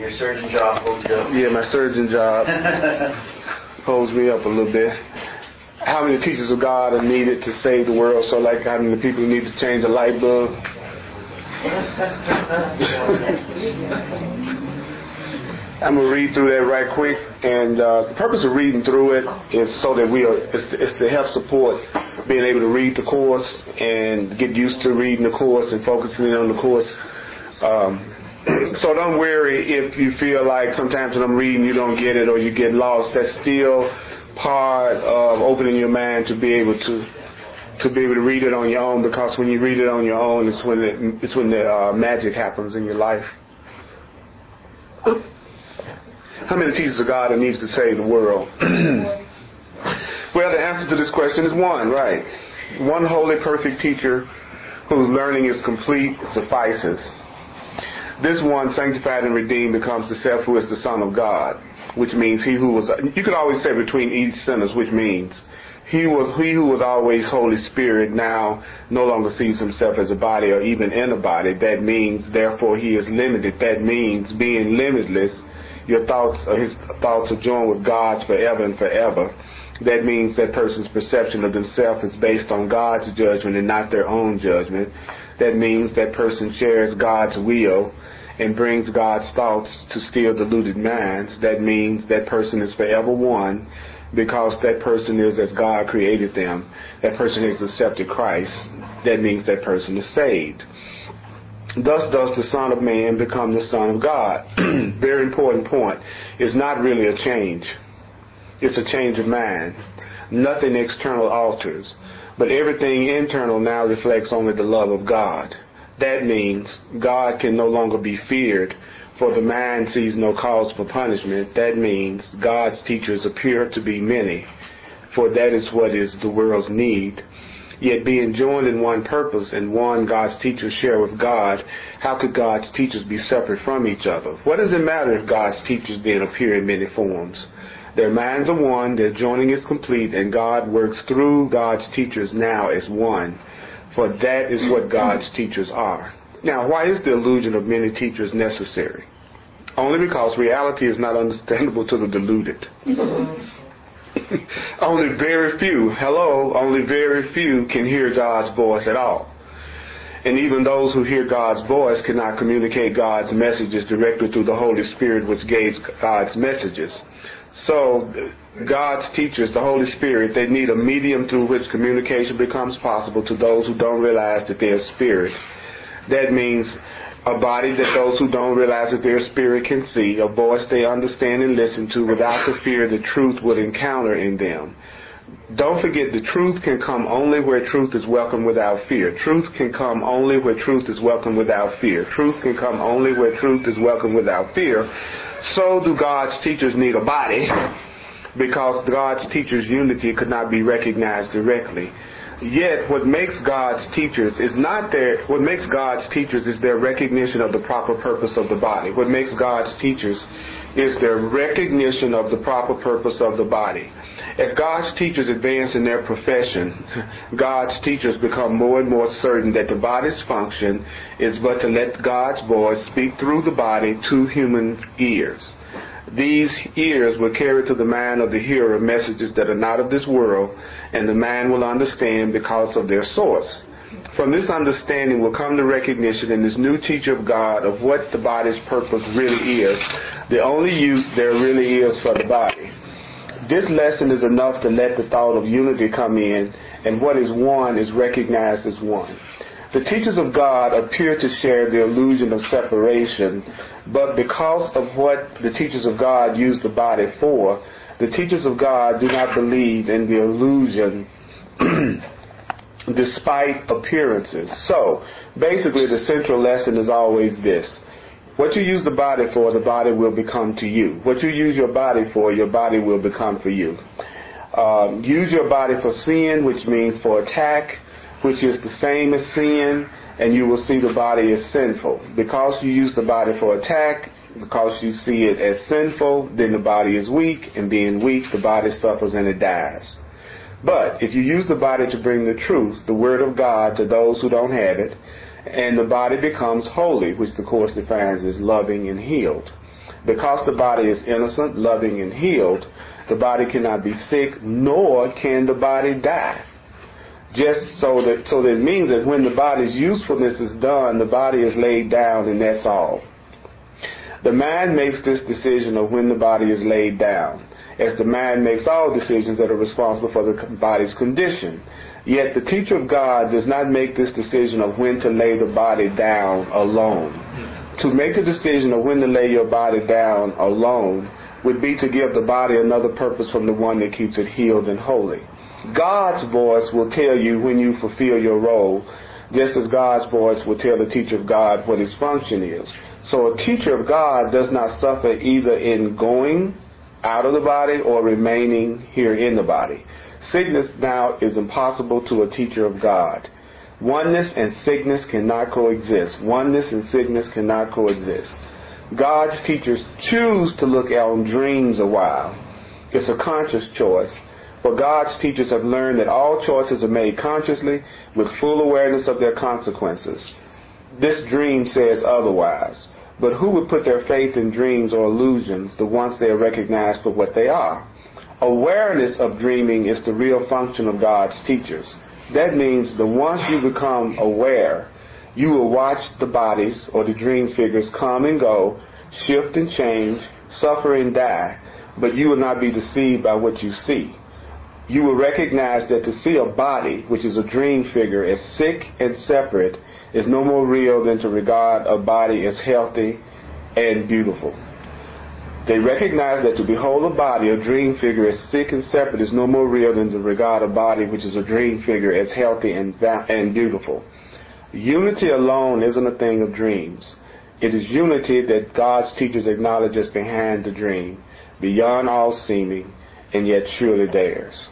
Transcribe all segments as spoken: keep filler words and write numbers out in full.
Your surgeon job holds you up. Yeah, my surgeon job holds me up a little bit. How many teachers of God are needed to save the world? So, like, how many people need to change a light bulb? I'm gonna read through that right quick, and uh, the purpose of reading through it is so that we are it's to, it's to help support being able to read the course and get used to reading the course and focusing on the course. Um, so don't worry if you feel like sometimes when I'm reading you don't get it or you get lost. That's still part of opening your mind to be able to to be able to read it on your own, because when you read it on your own, it's when it, it's when the uh, magic happens in your life. How many teachers of God are needs to save the world? Well, the answer to this question is one, right? One holy, perfect teacher whose learning is complete suffices. This one, sanctified and redeemed, becomes the self who is the Son of God, which means he who was, you could always say between each sentence, which means he was he who was always Holy Spirit now no longer sees himself as a body or even in a body. That means, therefore, he is limited. That means being limitless. Your thoughts, or his thoughts are joined with God's forever and forever. That means that person's perception of themselves is based on God's judgment and not their own judgment. That means that person shares God's will and brings God's thoughts to still deluded minds. That means that person is forever one because that person is as God created them. That person has accepted Christ. That means that person is saved. Thus does the Son of Man become the Son of God. Very important point. It's not really a change. It's a change of mind. Nothing external alters, but everything internal now reflects only the love of God. That means God can no longer be feared, for the mind sees no cause for punishment. That means God's teachers appear to be many, for that is what is the world's need. Yet being joined in one purpose and one God's teachers share with God, how could God's teachers be separate from each other? What does it matter if God's teachers then appear in many forms? Their minds are one, their joining is complete, and God works through God's teachers now as one. For that is what God's teachers are. Now, why is the illusion of many teachers necessary? Only because reality is not understandable to the deluded. Only very few, hello, only very few can hear God's voice at all. And even those who hear God's voice cannot communicate God's messages directly through the Holy Spirit, which gave God's messages. So God's teachers, the Holy Spirit, they need a medium through which communication becomes possible to those who don't realize that they're spirit. That means a body that those who don't realize that their spirit can see, a voice they understand and listen to without the fear the truth would encounter in them. Don't forget, the truth can come only where truth is welcome without fear. Truth can come only where truth is welcome without fear. Truth can come only where truth is welcome without fear. So do God's teachers need a body, because God's teachers' unity could not be recognized directly. Yet what makes God's teachers is not their, what makes God's teachers is their recognition of the proper purpose of the body. What makes God's teachers is their recognition of the proper purpose of the body. As God's teachers advance in their profession, God's teachers become more and more certain that the body's function is but to let God's voice speak through the body to human ears. These ears will carry to the mind of the hearer messages that are not of this world, and the man will understand because of their source. From this understanding will come the recognition in this new teacher of God of what the body's purpose really is, the only use there really is for the body. This lesson is enough to let the thought of unity come in, and what is one is recognized as one. The teachers of God appear to share the illusion of separation, but because of what the teachers of God use the body for, the teachers of God do not believe in the illusion despite appearances. So, basically the central lesson is always this. What you use the body for, the body will become to you. What you use your body for, your body will become for you. Um, use your body for sin, which means for attack, which is the same as sin, and you will see the body as sinful. Because you use the body for attack, because you see it as sinful, then the body is weak, and being weak, the body suffers and it dies. But if you use the body to bring the truth, the Word of God, to those who don't have it, and the body becomes holy, which the Course defines as loving and healed. Because the body is innocent, loving, and healed, the body cannot be sick, nor can the body die. Just so that, so that it means that when the body's usefulness is done, the body is laid down, and that's all. The mind makes this decision of when the body is laid down, as the mind makes all decisions that are responsible for the body's condition. Yet the teacher of God does not make this decision of when to lay the body down alone. To make the decision of when to lay your body down alone would be to give the body another purpose from the one that keeps it healed and holy. God's voice will tell you when you fulfill your role, just as God's voice will tell the teacher of God what his function is. So a teacher of God does not suffer either in going out of the body or remaining here in the body. Sickness now is impossible to a teacher of God. Oneness and sickness cannot coexist. Oneness and sickness cannot coexist. God's teachers choose to look on dreams a while. It's a conscious choice. But God's teachers have learned that all choices are made consciously with full awareness of their consequences. This dream says otherwise. But who would put their faith in dreams or illusions, the ones they are recognized for what they are? Awareness of dreaming is the real function of God's teachers. That means that once you become aware, you will watch the bodies or the dream figures come and go, shift and change, suffer and die, but you will not be deceived by what you see. You will recognize that to see a body, which is a dream figure, as sick and separate is no more real than to regard a body as healthy and beautiful. They recognize that to behold a body, a dream figure, as sick and separate is no more real than to regard a body, which is a dream figure, as healthy and, and beautiful. Unity alone isn't a thing of dreams. It is unity that God's teachers acknowledge as behind the dream, beyond all seeming, and yet surely theirs.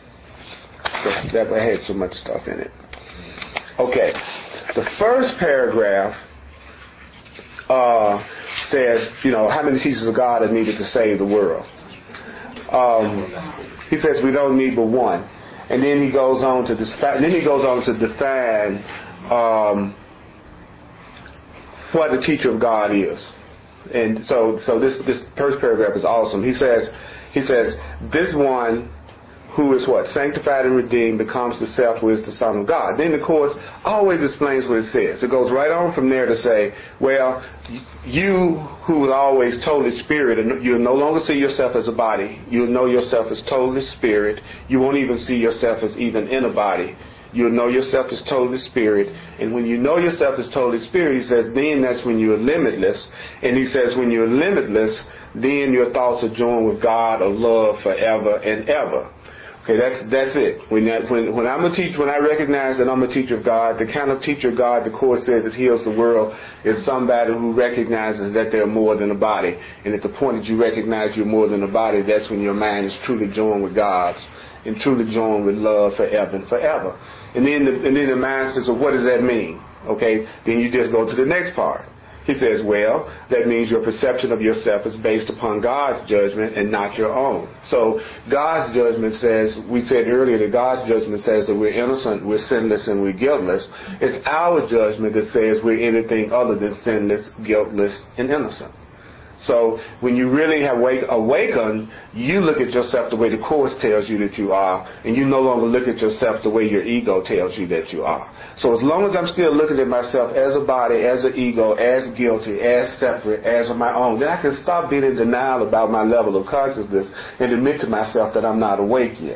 That had so much stuff in it. Okay. The first paragraph uh, says, you know, how many teachers of God are needed to save the world? Um, he says we don't need but one, and then he goes on to define. Then he goes on to define um, what a teacher of God is. And so, so this this first paragraph is awesome. He says, he says this one who is what? Sanctified and redeemed becomes the self who is the Son of God. Then the Course always explains what it says. It goes right on from there to say, well, you who was always totally spirit, and you'll no longer see yourself as a body. You'll know yourself as totally spirit. You won't even see yourself as even in a body. You'll know yourself as totally spirit. And when you know yourself as totally spirit, he says, then that's when you're limitless. And he says, when you're limitless, then your thoughts are joined with God of love forever and ever. Okay, that's that's it. When that, when when I'm a teacher, when I recognize that I'm a teacher of God, the kind of teacher of God the Course says that heals the world is somebody who recognizes that they're more than a body. And at the point that you recognize you're more than a body, that's when your mind is truly joined with God's and truly joined with love forever and forever. And then the, and then the mind says, well, what does that mean? Okay, then you just go to the next part. He says, well, that means your perception of yourself is based upon God's judgment and not your own. So God's judgment says, we said earlier that God's judgment says that we're innocent, we're sinless, and we're guiltless. It's our judgment that says we're anything other than sinless, guiltless, and innocent. So when you really have wake, awakened, you look at yourself the way the Course tells you that you are, and you no longer look at yourself the way your ego tells you that you are. So as long as I'm still looking at myself as a body, as an ego, as guilty, as separate, as of my own, then I can stop being in denial about my level of consciousness and admit to myself that I'm not awake yet.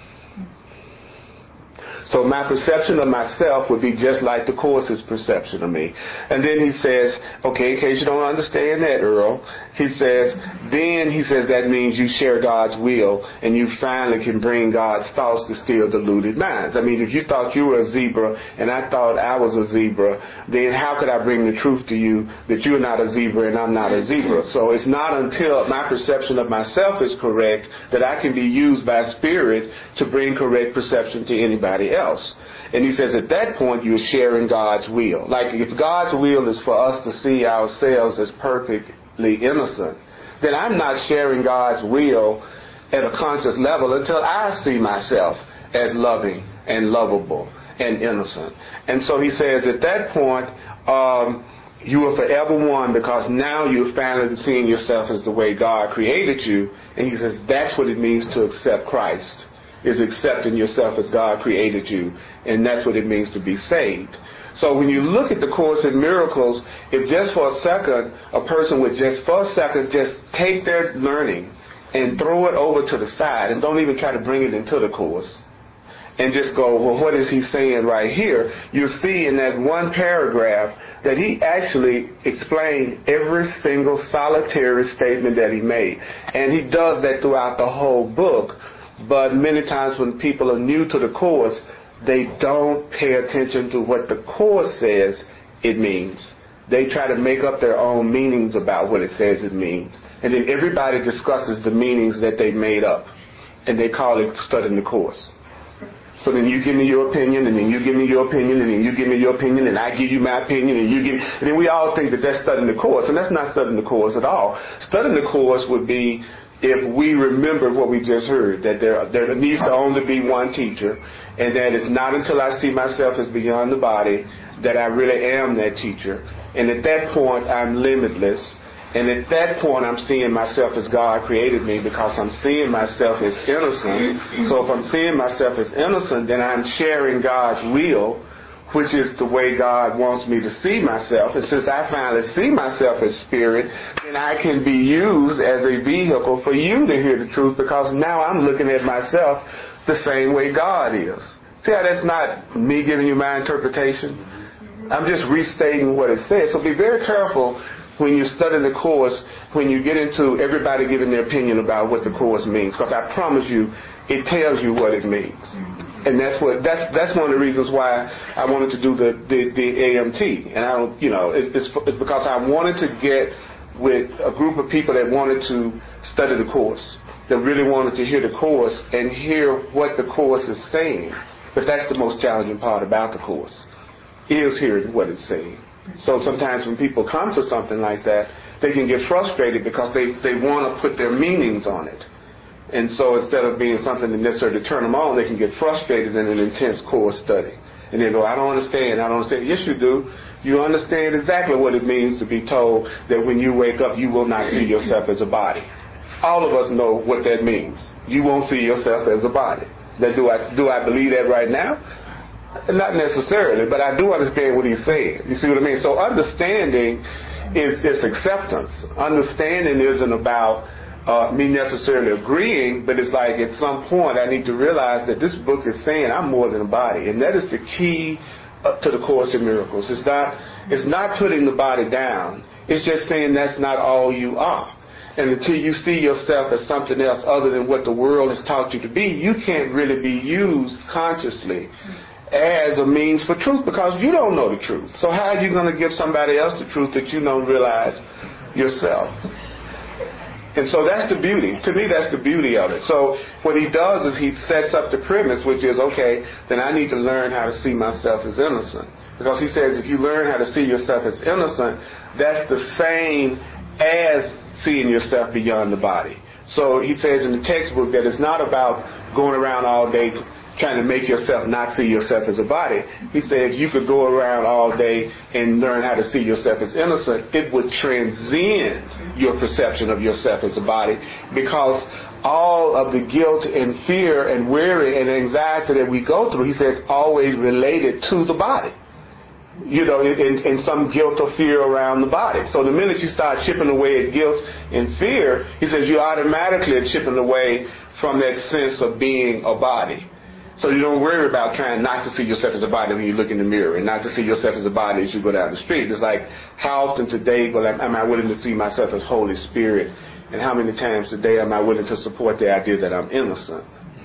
So my perception of myself would be just like the Course's perception of me. And then he says, okay, in case you don't understand that, Earl, he says, then he says that means you share God's will and you finally can bring God's thoughts to still deluded minds. I mean, if you thought you were a zebra and I thought I was a zebra, then how could I bring the truth to you that you're not a zebra and I'm not a zebra? So it's not until my perception of myself is correct that I can be used by Spirit to bring correct perception to anybody else. Else. And he says at that point you're sharing God's will. Like if God's will is for us to see ourselves as perfectly innocent, then I'm not sharing God's will at a conscious level until I see myself as loving and lovable and innocent. And so he says at that point, um, you are forever one because now you're finally seeing yourself as the way God created you. And he says that's what it means to accept Christ, is accepting yourself as God created you. And that's what it means to be saved. So when you look at the Course in Miracles, if just for a second, a person would just for a second just take their learning and throw it over to the side and don't even try to bring it into the Course, and just go, well, what is he saying right here? You'll see in that one paragraph that he actually explained every single solitary statement that he made. And he does that throughout the whole book. But many times when people are new to the Course, they don't pay attention to what the Course says it means. They try to make up their own meanings about what it says it means. And then everybody discusses the meanings that they made up. And they call it studying the Course. So then you give me your opinion, and then you give me your opinion, and then you give me your opinion, and I give you my opinion, and you give me... And then we all think that that's studying the Course, and that's not studying the Course at all. Studying the Course would be if we remember what we just heard, that there, there needs to only be one teacher, and that it's not until I see myself as beyond the body that I really am that teacher. And at that point, I'm limitless. And at that point, I'm seeing myself as God created me because I'm seeing myself as innocent. So if I'm seeing myself as innocent, then I'm sharing God's will, which is the way God wants me to see myself. And since I finally see myself as spirit, then I can be used as a vehicle for you to hear the truth because now I'm looking at myself the same way God is. See how that's not me giving you my interpretation? I'm just restating what it says. So be very careful when you study the Course, when you get into everybody giving their opinion about what the Course means, because I promise you, it tells you what it means. And that's what that's that's one of the reasons why I wanted to do the the, the A M T. And I don't, you know, it's, it's, it's because I wanted to get with a group of people that wanted to study the Course, that really wanted to hear the Course and hear what the Course is saying. But that's the most challenging part about the Course, is hearing what it's saying. So sometimes when people come to something like that, they can get frustrated because they, they want to put their meanings on it. And so instead of being something that necessarily turn them on, they can get frustrated in an intense Course study. And they go, I don't understand, I don't understand. Yes, you do. You understand exactly what it means to be told that when you wake up, you will not see yourself as a body. All of us know what that means. You won't see yourself as a body. Now, do I, do I believe that right now? Not necessarily, but I do understand what he's saying. You see what I mean? So understanding is just acceptance. Understanding isn't about uh, me necessarily agreeing, but it's like at some point I need to realize that this book is saying I'm more than a body. And that is the key uh, to the Course in Miracles. It's not, it's not putting the body down. It's just saying that's not all you are. And until you see yourself as something else other than what the world has taught you to be, you can't really be used consciously as a means for truth because you don't know the truth. So how are you going to give somebody else the truth that you don't realize yourself? And so that's the beauty. To me, that's the beauty of it. So what he does is he sets up the premise, which is, okay, then I need to learn how to see myself as innocent. Because he says if you learn how to see yourself as innocent, that's the same as seeing yourself beyond the body. So he says in the textbook that it's not about going around all day trying to make yourself not see yourself as a body. He said if you could go around all day and learn how to see yourself as innocent, it would transcend your perception of yourself as a body because all of the guilt and fear and worry and anxiety that we go through, he says, always related to the body. You know, in, in some guilt or fear around the body. So the minute you start chipping away at guilt and fear, he says you automatically are chipping away from that sense of being a body. So you don't worry about trying not to see yourself as a body when you look in the mirror and not to see yourself as a body as you go down the street. It's like, how often today will I, am I willing to see myself as Holy Spirit? And how many times today am I willing to support the idea that I'm innocent?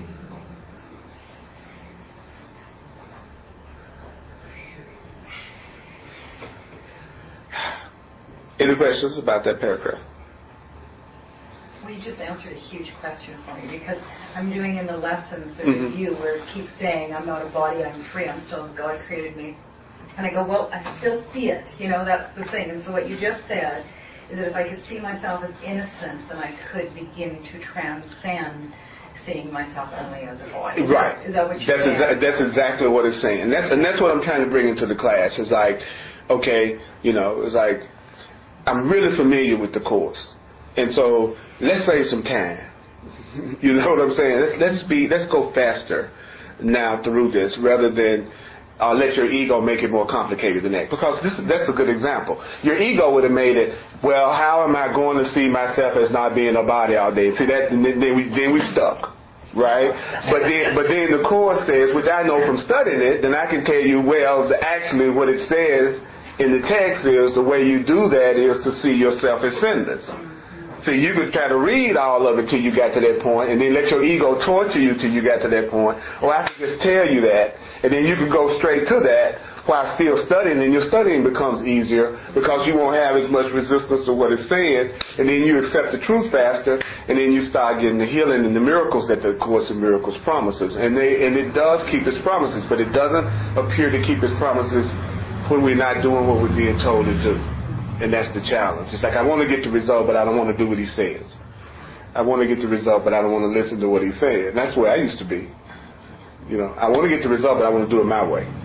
Any questions about that paragraph? Well, you just answered a huge question for me because I'm doing in the lessons the Mm-hmm. review where it keeps saying I'm not a body, I'm free, I'm still as God created me. And I go, well, I still see it. You know, that's the thing. And so what you just said is that if I could see myself as innocent, then I could begin to transcend seeing myself only as a body. Right. Is that what you're that's saying? Exa- that's exactly what it's saying. And that's, and that's what I'm trying to bring into the class. Is like, Okay, you know, it's like, I'm really familiar with the course. And so let's save some time. You know what I'm saying? Let's let's be let's go faster now through this rather than uh, let your ego make it more complicated than that. Because this that's a good example. Your ego would have made it, well, how am I going to see myself as not being a body all day? See that then we then we stuck. Right? But then but then the course says, which I know from studying it, then I can tell you, well, the, actually what it says in the text is the way you do that is to see yourself as sinless. See, you could try to read all of it till you got to that point, and then let your ego torture you till you got to that point. Or I could just tell you that, and then you could go straight to that while still studying, and your studying becomes easier because you won't have as much resistance to what it's saying, and then you accept the truth faster, and then you start getting the healing and the miracles that the Course in Miracles promises. And they and it does keep its promises, but it doesn't appear to keep its promises when we're not doing what we're being told to do. And that's the challenge. It's like, I want to get the result, but I don't want to do what he says. I want to get the result, but I don't want to listen to what he said. And that's where I used to be. You know, I want to get the result, but I want to do it my way.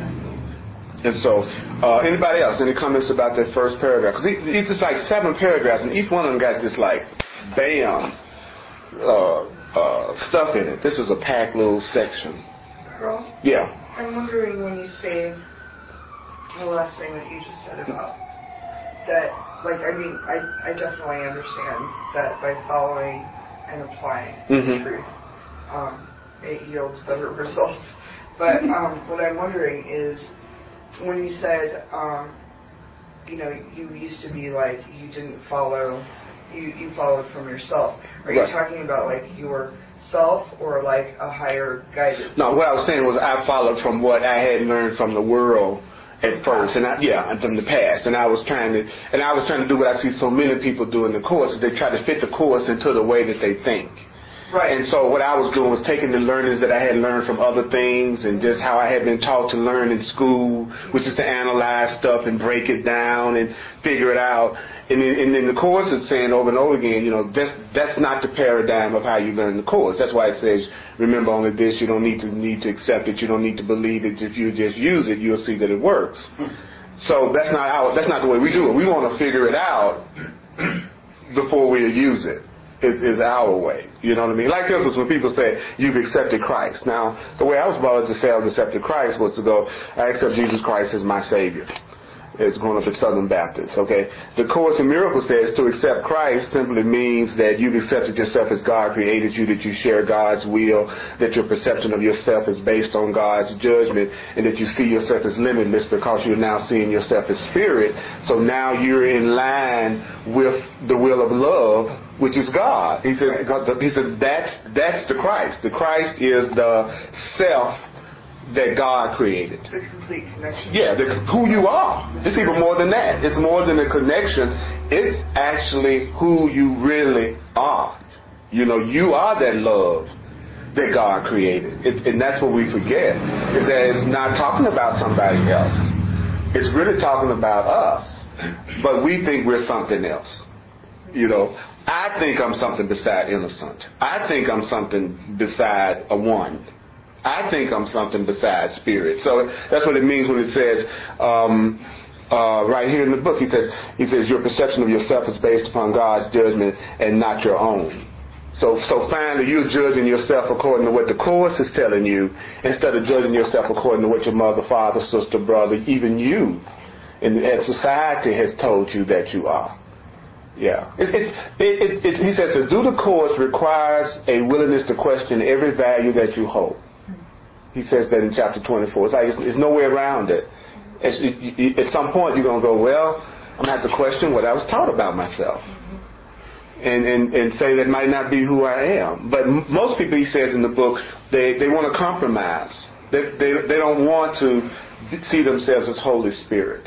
And so, uh, anybody else, any comments about that first paragraph? Because it's just like seven paragraphs, and each one of them got this like, bam, uh, uh, stuff in it. This is a packed little section. Carl? Yeah. I'm wondering when you say the last thing that you just said about that, like, I mean, I, I definitely understand that by following and applying mm-hmm. the truth, um, it yields better results. But um, what I'm wondering is, when you said, um, you know, you used to be like, you didn't follow, you, you followed from yourself. Are right. you talking about, like, yourself or, like, a higher guidance? No, what I was saying was I followed from what I had learned from the world at first, and I, yeah, from the past, and I was trying to, and I was trying to do what I see so many people do in the course, is they try to fit the course into the way that they think. Right. And so what I was doing was taking the learnings that I had learned from other things and just how I had been taught to learn in school, which is to analyze stuff and break it down and figure it out. And then, and then the course is saying over and over again, you know, that's that's not the paradigm of how you learn the course. That's why it says, remember only this, you don't need to need to accept it, you don't need to believe it. If you just use it, you'll see that it works. So that's not how that's not the way we do it. We want to figure it out before we use it. Is, is our way. You know what I mean? Like, for instance, when people say, you've accepted Christ. Now, the way I was brought up to say I've accepted Christ was to go, I accept Jesus Christ as my Savior. It's growing up at Southern Baptist, okay? The Course in Miracles says to accept Christ simply means that you've accepted yourself as God created you, that you share God's will, that your perception of yourself is based on God's judgment, and that you see yourself as limitless because you're now seeing yourself as spirit. So now you're in line with the will of love, which is God. He says, he said that's that's the Christ. The Christ is the self that God created. The complete connection. Yeah, the, who you are. It's even more than that. It's more than a connection. It's actually who you really are. You know, you are that love that God created. It's, and that's what we forget, is that it's not talking about somebody else. It's really talking about us. But we think we're something else. You know, I think I'm something beside innocent. I think I'm something beside a one. I think I'm something besides spirit. So that's what it means when it says, um, uh, right here in the book, he says, he says, your perception of yourself is based upon God's judgment and not your own. So, so finally, you're judging yourself according to what the Course is telling you, instead of judging yourself according to what your mother, father, sister, brother, even you, and, and society has told you that you are. Yeah. It, it, it, it, he says to do the Course requires a willingness to question every value that you hold. He says that in chapter twenty-four. It's like it's, it's no way around it. It's, it, it. At some point, you're going to go, well, I'm going to have to question what I was taught about myself. And, and, and say that might not be who I am. But m- most people, he says in the book, they, they want to compromise. They, they, they don't want to see themselves as Holy Spirit.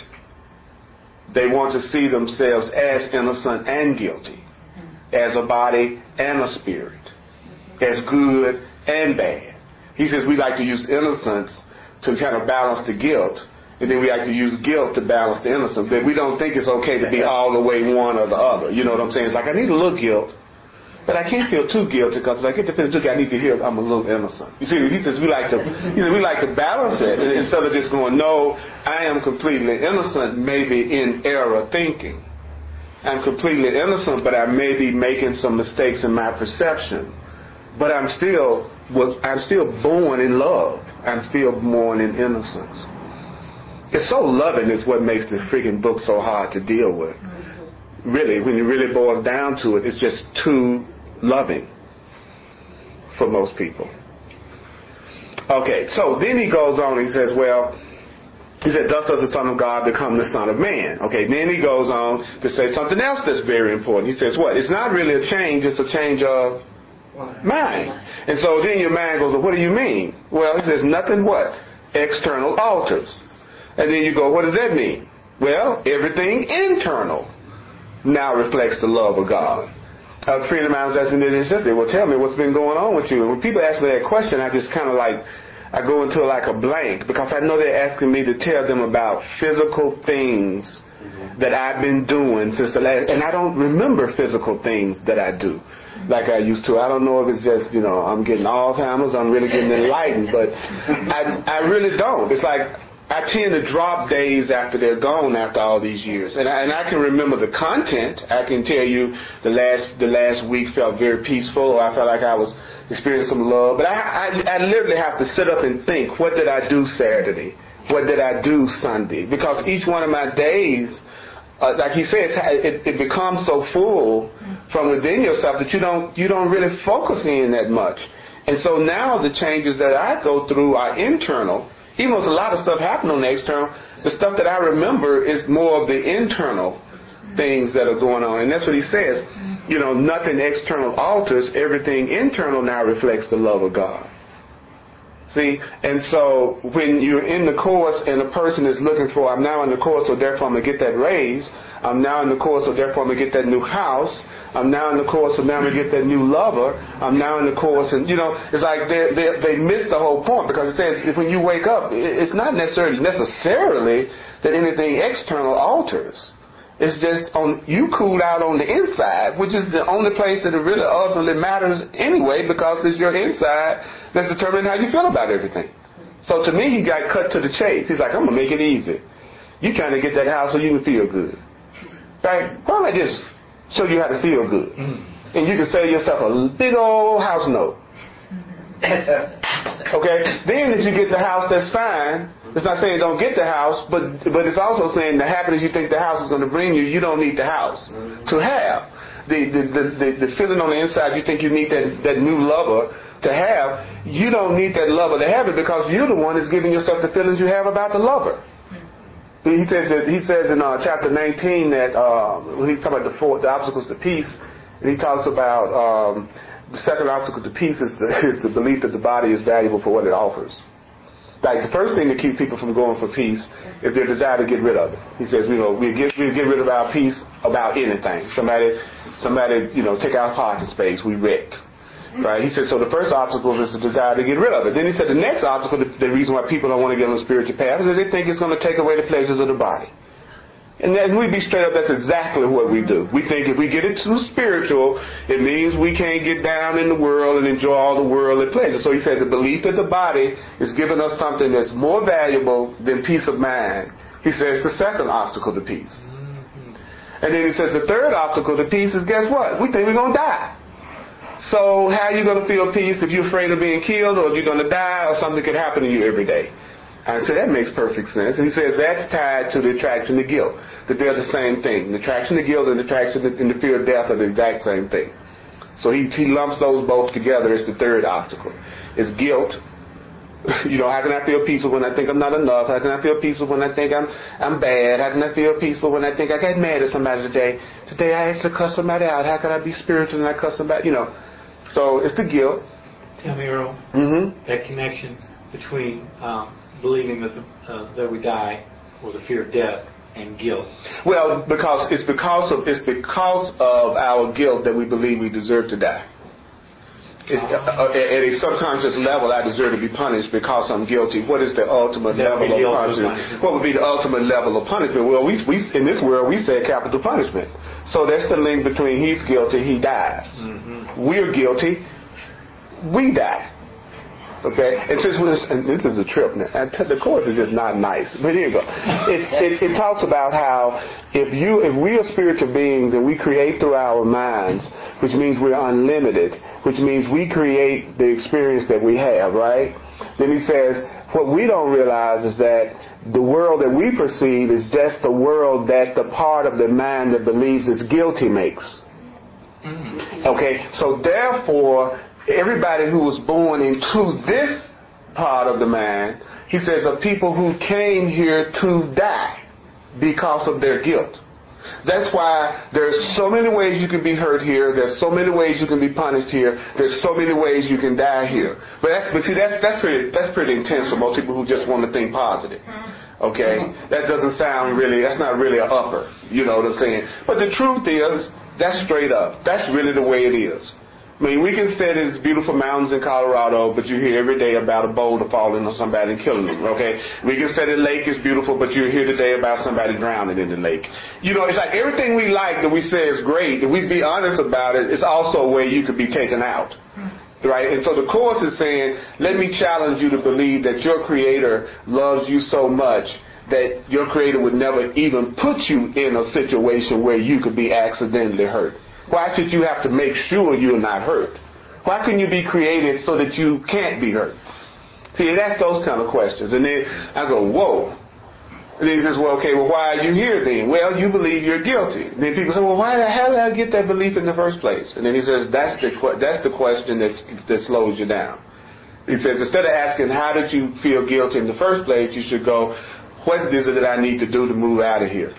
They want to see themselves as innocent and guilty, as a body and a spirit, as good and bad. He says we like to use innocence to kind of balance the guilt, and then we like to use guilt to balance the innocence. But we don't think it's okay to be all the way one or the other. You know what I'm saying? It's like, I need a little guilt, But I can't feel too guilty because if I get to feel too guilty, I need to hear I'm a little innocent. You see, he says we like to, he says we like to balance it instead of just going, no, I am completely innocent, maybe in error thinking. I'm completely innocent, but I may be making some mistakes in my perception. But I'm still, well, I'm still born in love. I'm still born in innocence. It's so loving is what makes the freaking book so hard to deal with. Really, when it really boils down to it, it's just too loving for most people. Okay, so then he goes on and he says, well, he said, thus does the Son of God become the Son of Man. Okay, then he goes on to say something else that's very important. He says, what? It's not really a change, it's a change of mind. And so then your mind goes, well, what do you mean? Well, he says, nothing what? External alters. And then you go, what does that mean? Well, everything internal now reflects the love of God. A friend of mine was asking me this yesterday, well, tell me what's been going on with you. And when people ask me that question, I just kind of like, I go into like a blank because I know they're asking me to tell them about physical things that I've been doing since the last, and I don't remember physical things that I do like I used to. I don't know if it's just, you know, I'm getting Alzheimer's, I'm really getting enlightened, but I, I really don't. It's like I tend to drop days after they're gone after all these years. And I, and I can remember the content. I can tell you the last the last week felt very peaceful, or I felt like I was experiencing some love. But I, I, I literally have to sit up and think, what did I do Saturday? What did I do Sunday? Because each one of my days, uh, like he says, it, it becomes so full from within yourself that you don't you don't really focus in that much. And so now the changes that I go through are internal. Even though there's a lot of stuff happening on the external, the stuff that I remember is more of the internal things that are going on. And that's what he says. You know, nothing external alters. Everything internal now reflects the love of God. See? And so when you're in the course and a person is looking for, I'm now in the course, so therefore I'm going to get that raise. I'm now in the course, so therefore I'm going to get that new house. I'm now in the course, so now I'm going to get that new lover. I'm now in the course, and, you know, it's like they they they miss the whole point, because it says if when you wake up, it's not necessarily necessarily that anything external alters. It's just on you cooled out on the inside, which is the only place that it really ultimately matters anyway, because it's your inside that's determining how you feel about everything. So to me, he got cut to the chase. He's like, I'm going to make it easy. You're trying to get that house so you can feel good. Right? Why don't I just show you how to feel good? Mm. And you can save yourself a big old house note. Okay? Then if you get the house, that's fine. It's not saying don't get the house, but but it's also saying the happiness you think the house is going to bring you, you don't need the house mm-hmm. to have. The the, the, the the feeling on the inside you think you need that, that new lover to have, you don't need that lover to have it, because you're the one that's giving yourself the feelings you have about the lover. He says that he says in uh, chapter nineteen that uh, when he's talking about the four the obstacles to peace, and he talks about um, the second obstacle to peace is the, is the belief that the body is valuable for what it offers. Like the first thing to keep people from going for peace is their desire to get rid of it. He says, you know, we get we get rid of our peace about anything. Somebody somebody you know take our parking space, we wrecked. Right? He said, so the first obstacle is the desire to get rid of it. Then he said the next obstacle, the, the reason why people don't want to get on the spiritual path, is they think it's going to take away the pleasures of the body. And then we be straight up, that's exactly what we do. We think if we get it too spiritual, it means we can't get down in the world and enjoy all the worldly pleasures. So he said the belief that the body is giving us something that's more valuable than peace of mind, he says the second obstacle to peace. And then he says the third obstacle to peace is, guess what? We think we're going to die. So how are you going to feel peace if you're afraid of being killed, or if you're going to die, or something could happen to you every day? And so that makes perfect sense. And he says that's tied to the attraction to guilt, that they're the same thing. The attraction to guilt and the attraction to, and the fear of death are the exact same thing. So he, he lumps those both together as the third obstacle. It's guilt. You know, how can I feel peaceful when I think I'm not enough? How can I feel peaceful when I think I'm I'm bad? How can I feel peaceful when I think I got mad at somebody today? Today I actually cussed somebody out. How can I be spiritual and I cuss somebody? You know, so it's the guilt. Tell me, Earl, mm-hmm. that connection between um, believing that the, uh, that we die, or the fear of death, and guilt. Well, because it's because of it's because of our guilt that we believe we deserve to die. It's, uh, at a subconscious level, I deserve to be punished because I'm guilty. What is the ultimate That would level be the of ultimate punishment? punishment. What would be the ultimate level of punishment? Well, we, we in this world, we say capital punishment. So that's the link between he's guilty, he dies. Mm-hmm. We're guilty, we die. Okay, and since we're, and this is a trip now. I tell, the course is just not nice, but here you go. It, it, it talks about how if you, if we are spiritual beings and we create through our minds, which means we're unlimited, which means we create the experience that we have, right? Then he says, what we don't realize is that the world that we perceive is just the world that the part of the mind that believes it's guilty makes. Okay, so therefore, everybody who was born into this part of the mind, he says, are people who came here to die because of their guilt. That's why there's so many ways you can be hurt here. There's so many ways you can be punished here. There's so many ways you can die here. But that's, but see, that's that's pretty that's pretty intense for most people who just want to think positive. Okay, that doesn't sound really. That's not really an upper. You know what I'm saying? But the truth is, that's straight up. That's really the way it is. I mean, we can say there's beautiful mountains in Colorado, but you hear every day about a boulder falling on somebody and killing them, okay? We can say the lake is beautiful, but you hear today about somebody drowning in the lake. You know, it's like everything we like that we say is great, if we be honest about it, it's also a way you could be taken out. Right? And so the Course is saying, let me challenge you to believe that your Creator loves you so much that your Creator would never even put you in a situation where you could be accidentally hurt. Why should you have to make sure you're not hurt? Why couldn't you be created so that you can't be hurt? See, that's those kind of questions. And then I go, whoa. And then he says, well, okay, well, why are you here then? Well, you believe you're guilty. And then people say, well, why the hell did I get that belief in the first place? And then he says, that's the that's the question that's, that slows you down. He says, instead of asking, how did you feel guilty in the first place, you should go, what is it that I need to do to move out of here?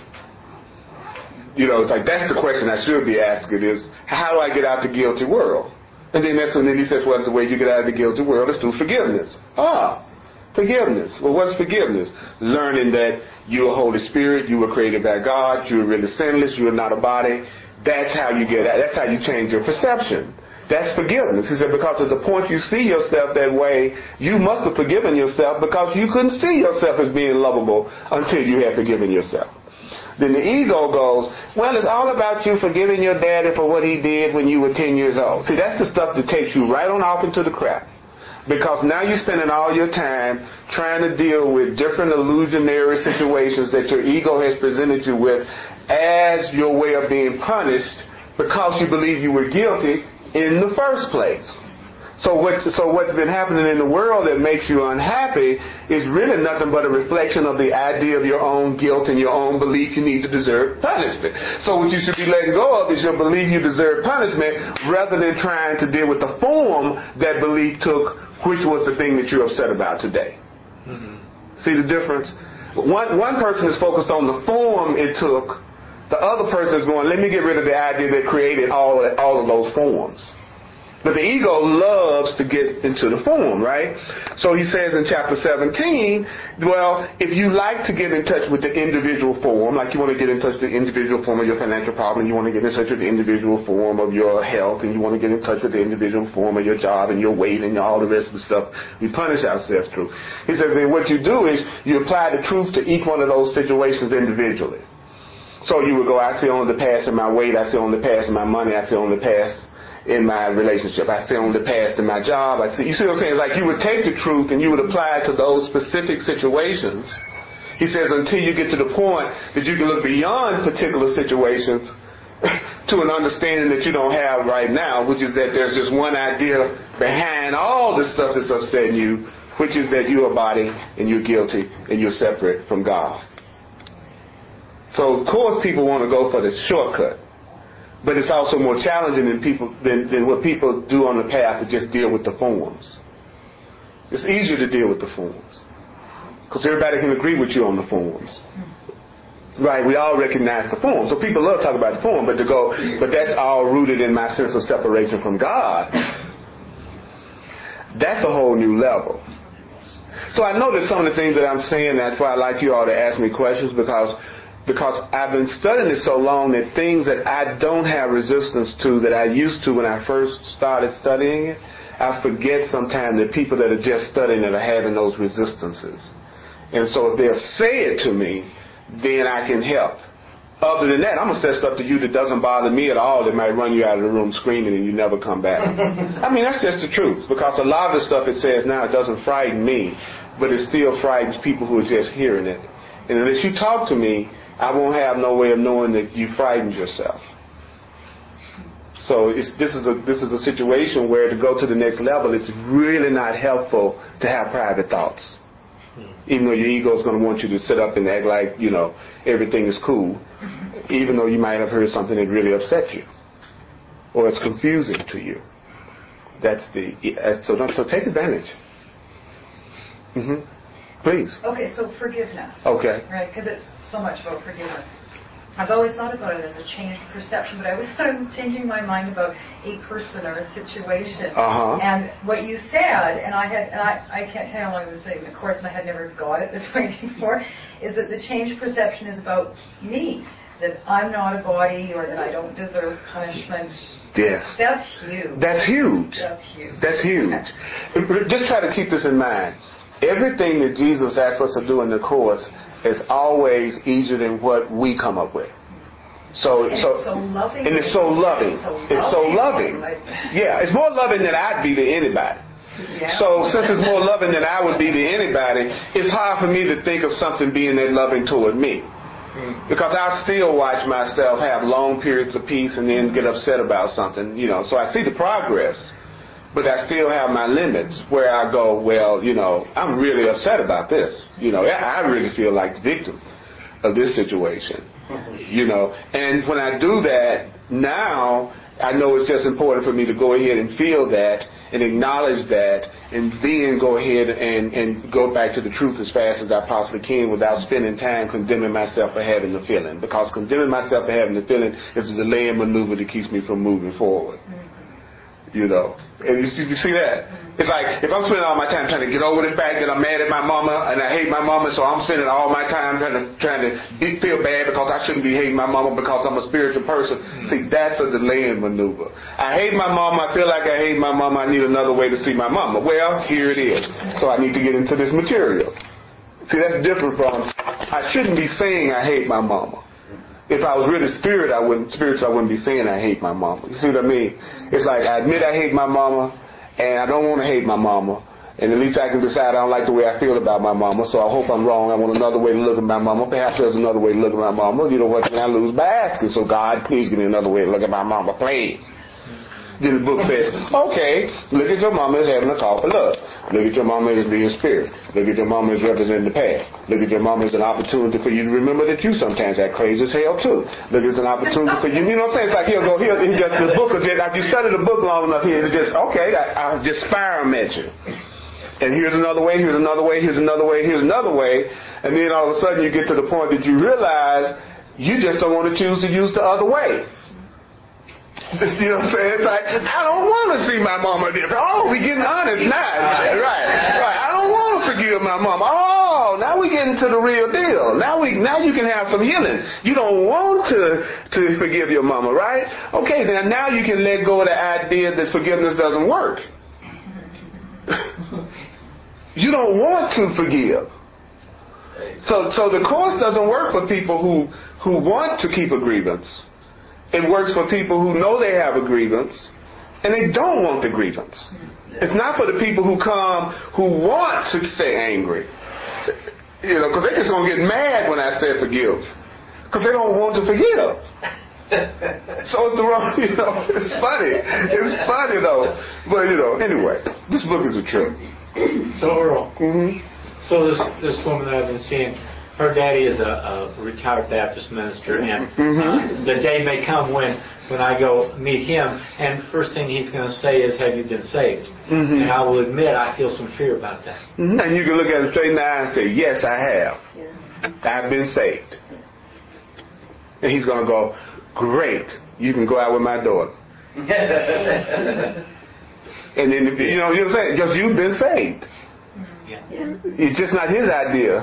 You know, it's like, that's the question I should be asking is, how do I get out the guilty world? And then that's when then he says, well, the way you get out of the guilty world is through forgiveness. Ah, forgiveness. Well, what's forgiveness? Learning that you're a Holy Spirit, you were created by God, you're really sinless, you're not a body. That's how you get out. That's how you change your perception. That's forgiveness. He said, because at the point you see yourself that way, you must have forgiven yourself because you couldn't see yourself as being lovable until you had forgiven yourself. Then the ego goes, well, it's all about you forgiving your daddy for what he did when you were ten years old. See, that's the stuff that takes you right on off into the crap. Because now you're spending all your time trying to deal with different illusionary situations that your ego has presented you with as your way of being punished because you believe you were guilty in the first place. So what, so what's been happening in the world that makes you unhappy is really nothing but a reflection of the idea of your own guilt and your own belief you need to deserve punishment. So what you should be letting go of is your belief you deserve punishment rather than trying to deal with the form that belief took, which was the thing that you're upset about today. Mm-hmm. See the difference? One, one person is focused on the form it took. The other person is going, let me get rid of the idea that created all, all of those forms. But the ego loves to get into the form, right? So he says in chapter seventeen, well, if you like to get in touch with the individual form, like you want to get in touch with the individual form of your financial problem, you want to get in touch with the individual form of your health, and you want to get in touch with the individual form of your job and your weight and all the rest of the stuff we punish ourselves through. He says, and what you do is you apply the truth to each one of those situations individually. So you would go, I see only the past in my weight, I see only the past in my money, I see only the past in my relationship, I see only the past in my job. I see. You see what I'm saying? It's like you would take the truth and you would apply it to those specific situations. He says until you get to the point that you can look beyond particular situations to an understanding that you don't have right now, which is that there's just one idea behind all the stuff that's upsetting you, which is that you're a body and you're guilty and you're separate from God. So of course people want to go for the shortcut. But it's also more challenging than people than, than what people do on the path to just deal with the forms. It's easier to deal with the forms because everybody can agree with you on the forms, right? We all recognize the form, so people love talking about the form. But to go, but that's all rooted in my sense of separation from God. That's a whole new level. So I know that some of the things that I'm saying, that's why I like you all to ask me questions, because because I've been studying it so long that things that I don't have resistance to that I used to when I first started studying it, I forget sometimes that people that are just studying it are having those resistances. And so if they'll say it to me, then I can help. Other than that, I'm going to say stuff to you that doesn't bother me at all that might run you out of the room screaming and you never come back. I mean, that's just the truth. Because a lot of the stuff it says now, it doesn't frighten me, but it still frightens people who are just hearing it. And unless you talk to me, I won't have no way of knowing that you frightened yourself. So it's, this is a this is a situation where to go to the next level, it's really not helpful to have private thoughts. Even though your ego is going to want you to sit up and act like, you know, everything is cool, even though you might have heard something that really upset you, or it's confusing to you. That's the so don't, so take advantage. Mm-hmm. Please. Okay, so forgiveness. Okay. Right, because it's so much about forgiveness. I've always thought about it as a changed perception, but I always thought I was changing my mind about a person or a situation. Uh-huh. And what you said, and I had, and I, I can't tell how long I was saying the course, and I had never got it this way before, is that the changed perception is about me, that I'm not a body, or that I don't deserve punishment. Yes. That's huge. That's huge. That's huge. That's huge. Just try to keep this in mind. Everything that Jesus asks us to do in the course is always easier than what we come up with. So, and so, it's so loving. And it's so loving. It's so loving. Yeah, it's more loving than I'd be to anybody. Yeah. So since it's more loving than I would be to anybody, it's hard for me to think of something being that loving toward me. Because I still watch myself have long periods of peace and then get upset about something, you know. So I see the progress, but I still have my limits where I go, well, you know, I'm really upset about this. You know, I really feel like the victim of this situation, you know. And when I do that, now I know it's just important for me to go ahead and feel that and acknowledge that and then go ahead and, and go back to the truth as fast as I possibly can without spending time condemning myself for having the feeling. Because condemning myself for having the feeling is a delaying maneuver that keeps me from moving forward. You know, and you see, you see that? It's like if I'm spending all my time trying to get over the fact that I'm mad at my mama and I hate my mama, so I'm spending all my time trying to trying to be, feel bad because I shouldn't be hating my mama because I'm a spiritual person. Mm-hmm. See, that's a delaying maneuver. I hate my mama. I feel like I hate my mama. I need another way to see my mama. Well, here it is. So I need to get into this material. See, that's different from I shouldn't be saying I hate my mama. If I was really spirit, I wouldn't spiritual. I wouldn't be saying I hate my mama. You see what I mean? It's like I admit I hate my mama, and I don't want to hate my mama. And at least I can decide I don't like the way I feel about my mama. So I hope I'm wrong. I want another way to look at my mama. Perhaps there's another way to look at my mama. You know what? Then I lose by asking. So God, please give me another way to look at my mama, please. Then the book says, okay, look at your mama as having a call for love. Look at your mama as being spirit. Look at your mama as representing the past. Look at your mama as an opportunity for you to remember that you sometimes act crazy as hell too. Look, it's an opportunity for you. You know what I'm saying? It's like he'll go, he'll, he just, the book is just, after you study the book long enough, he'll just, okay, I, I'll just fire him at you. And here's another way, here's another way, here's another way, here's another way. And then all of a sudden you get to the point that you realize you just don't want to choose to use the other way. You know what I'm saying? It's like, I don't want to see my mama different. Oh, we getting honest now. Right, right. I don't want to forgive my mama. Oh, now we getting to the real deal. Now we, now you can have some healing. You don't want to, to forgive your mama, right? Okay, then now you can let go of the idea that forgiveness doesn't work. You don't want to forgive. So, so the course doesn't work for people who, who want to keep a grievance. It works for people who know they have a grievance and they don't want the grievance. It's not for the people who come who want to stay angry. You know, because they're just going to get mad when I say forgive. Because they don't want to forgive. So it's the wrong, you know, it's funny. It's funny though. But, you know, anyway, this book is a trip. So, Earl, mm-hmm. so this, this woman that I've been seeing, her daddy is a, a retired Baptist minister, and mm-hmm. uh, the day may come when, when I go meet him, and first thing he's going to say is, have you been saved? Mm-hmm. And I will admit I feel some fear about that. Mm-hmm. And you can look at him straight in the eye and say, yes, I have. Yeah. I've been saved. And he's going to go, great, you can go out with my daughter. And then, you know, you know what I'm saying? Because you've been saved. Yeah. It's just not his idea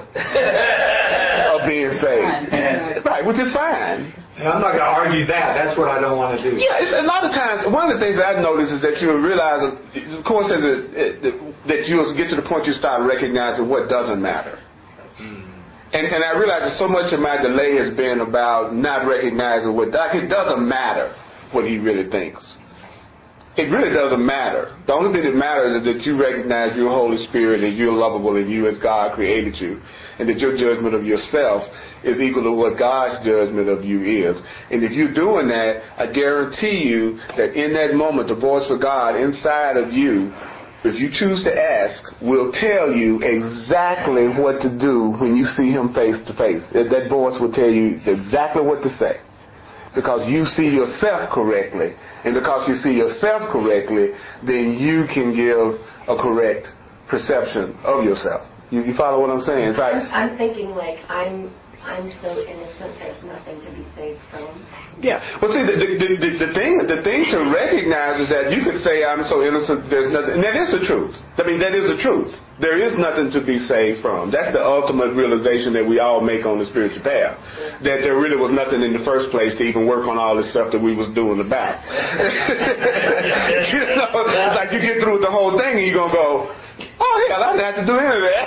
of being saved. Right, which is fine. And I'm not going to argue that. That's what I don't want to do. Yeah, it's, a lot of times, one of the things that I notice is that you'll realize, of course, as it, it, that you'll get to the point you start recognizing what doesn't matter. Mm. And, and I realize that so much of my delay has been about not recognizing what, like, it doesn't matter what he really thinks. It really doesn't matter. The only thing that matters is that you recognize your Holy Spirit and you're lovable and you as God created you, and that your judgment of yourself is equal to what God's judgment of you is. And if you're doing that, I guarantee you that in that moment, the voice of God inside of you, if you choose to ask, will tell you exactly what to do when you see him face to face. That voice will tell you exactly what to say. Because you see yourself correctly. And because you see yourself correctly, then you can give a correct perception of yourself. You, you follow what I'm saying? It's like, I'm, I'm thinking like I'm I'm so innocent, there's nothing to be saved from. Yeah. Well, see, the, the, the, the thing the thing to recognize is that you could say, I'm so innocent, there's nothing. And that is the truth. I mean, that is the truth. There is nothing to be saved from. That's the ultimate realization that we all make on the spiritual path. That there really was nothing in the first place to even work on all this stuff that we was doing about. You know, it's like you get through the whole thing and you're going to go, oh, hell, I didn't have to do any of that.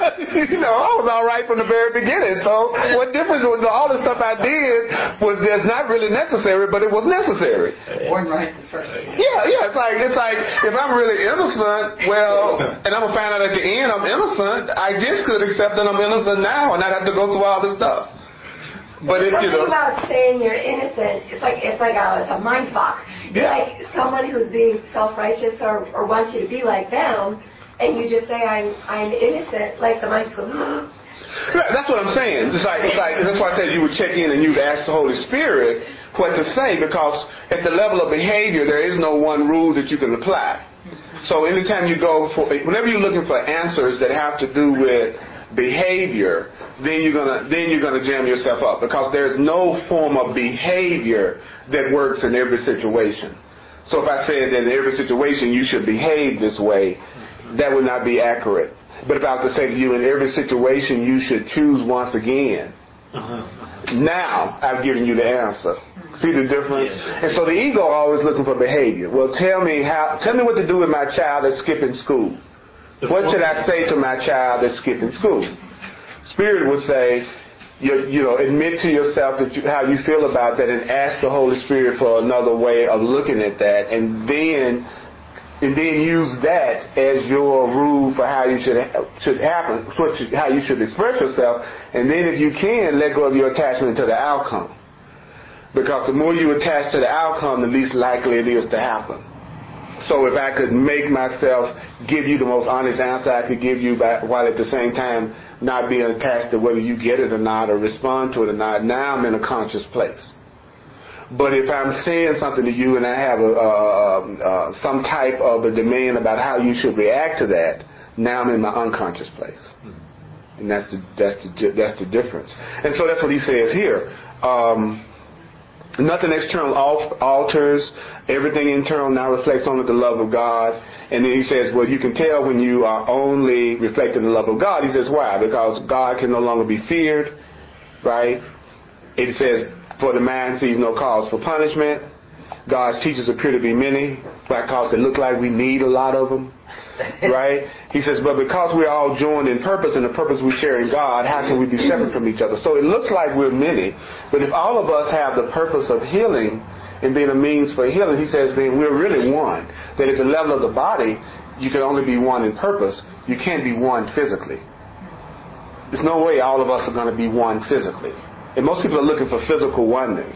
You know, I was all right from the very beginning. So what difference was all the stuff I did was just not really necessary, but it was necessary. Born right the first time. Yeah, yeah. It's like, it's like if I'm really innocent, well, and I'm going to find out at the end I'm innocent, I just could accept that I'm innocent now and not have to go through all this stuff. But if you know, something about saying you're innocent, it's like it's like a, it's a mind fuck. Yeah. Like someone who's being self-righteous or, or wants you to be like them, and you just say I'm I'm innocent, like the mind goes. Right, that's what I'm saying. It's like it's like that's why I said you would check in and you'd ask the Holy Spirit what to say, because at the level of behavior there is no one rule that you can apply. So anytime you go for, whenever you're looking for answers that have to do with behavior, then you're gonna then you're gonna jam yourself up, because there's no form of behavior that works in every situation. So if I said that in every situation you should behave this way, that would not be accurate. But if I was to say to you, in every situation you should choose once again, uh-huh. Now I've given you the answer. See the difference? Yes. And so the ego always looking for behavior. Well, tell me how. Tell me what to do with my child that's skipping school. What should I say to my child that's skipping school? Spirit would say, you, you know, admit to yourself that you, how you feel about that, and ask the Holy Spirit for another way of looking at that, and then and then use that as your rule for how you should should happen, how you should express yourself, and then if you can, let go of your attachment to the outcome. Because the more you attach to the outcome, the least likely it is to happen. So if I could make myself give you the most honest answer I could give you, by, while at the same time not being attached to whether you get it or not or respond to it or not, now I'm in a conscious place. But if I'm saying something to you and I have a, a, a, some type of a demand about how you should react to that, now I'm in my unconscious place. And that's the, that's the, that's the difference. And so that's what he says here. Um, Nothing external alters. Everything internal now reflects only the love of God. And then he says, well, you can tell when you are only reflecting the love of God. He says, why? Because God can no longer be feared, right? It says, for the mind sees no cause for punishment. God's teachers appear to be many, because they look like we need a lot of them, right? He says, but because we're all joined in purpose, and the purpose we share in God, how can we be separate from each other? So it looks like we're many, but if all of us have the purpose of healing and being a means for healing, he says, then we're really one. That at the level of the body, you can only be one in purpose. You can't be one physically. There's no way all of us are going to be one physically. And most people are looking for physical oneness.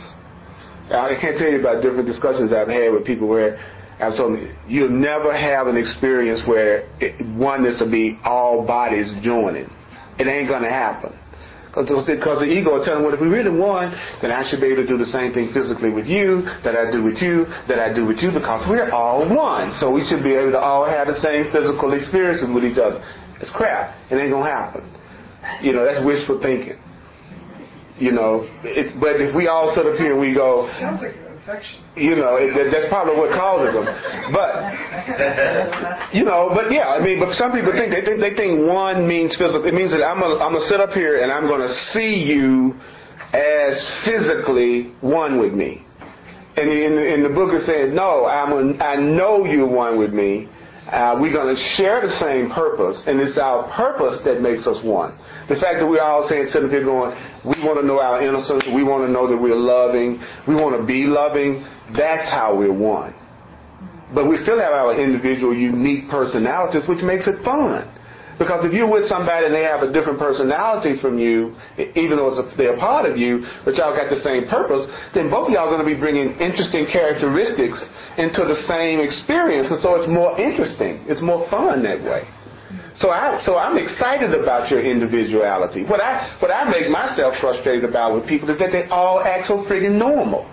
I can't tell you about different discussions I've had with people where I've told them, you'll never have an experience where it, oneness will be all bodies joining. It ain't going to happen. Because the ego will tell them, well, if we really one, then I should be able to do the same thing physically with you, that I do with you, that I do with you, because we're all one. So we should be able to all have the same physical experiences with each other. It's crap. It ain't going to happen. You know, that's wishful thinking. You know, it's, but if we all sit up here and we go, Sounds like perfection. You know, it, that's probably what causes them. But, you know, but yeah, I mean, but some people think, they think, they think one means physical. It means that I'm going I'm to sit up here and I'm going to see you as physically one with me. And in the, in the book it says, no, I'm a, I know you're one with me. Uh, we're going to share the same purpose, and it's our purpose that makes us one. The fact that we're all saying, sitting here going, we want to know our innocence, we want to know that we're loving, we want to be loving, that's how we're one. But we still have our individual, unique personalities, which makes it fun. Because if you're with somebody and they have a different personality from you, even though it's a, they're a part of you, but y'all got the same purpose, then both of y'all are going to be bringing interesting characteristics into the same experience. And so it's more interesting. It's more fun that way. So, I, so I'm excited about your individuality. What I, what I make myself frustrated about with people is that they all act so friggin' normal.